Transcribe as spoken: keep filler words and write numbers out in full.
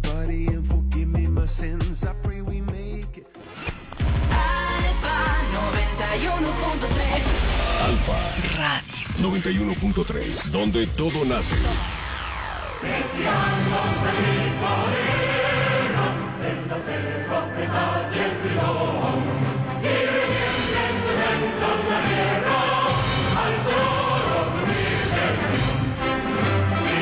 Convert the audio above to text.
body and forgive me my sins. I pray we make it. Alfa noventa y uno punto tres. Alfa Radio noventa y uno punto tres, donde todo nace. Metiamonos en mi morena, en la selva de nadie.